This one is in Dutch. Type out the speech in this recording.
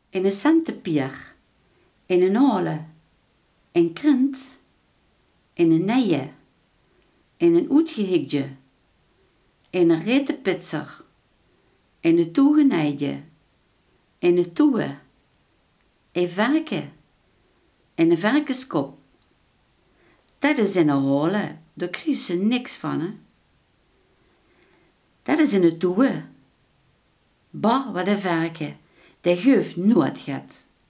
en een centenpier, en een hale, en krent, en een nije, en een uitgehikje, en een retenpitser, en een toegeneidje, en een toe, en varken, en een varkenskop. Dat is in een hale, daar krijg ze niks van, hè. Dat is in een toe. Bah, wat een varken, die geeft nooit gaat.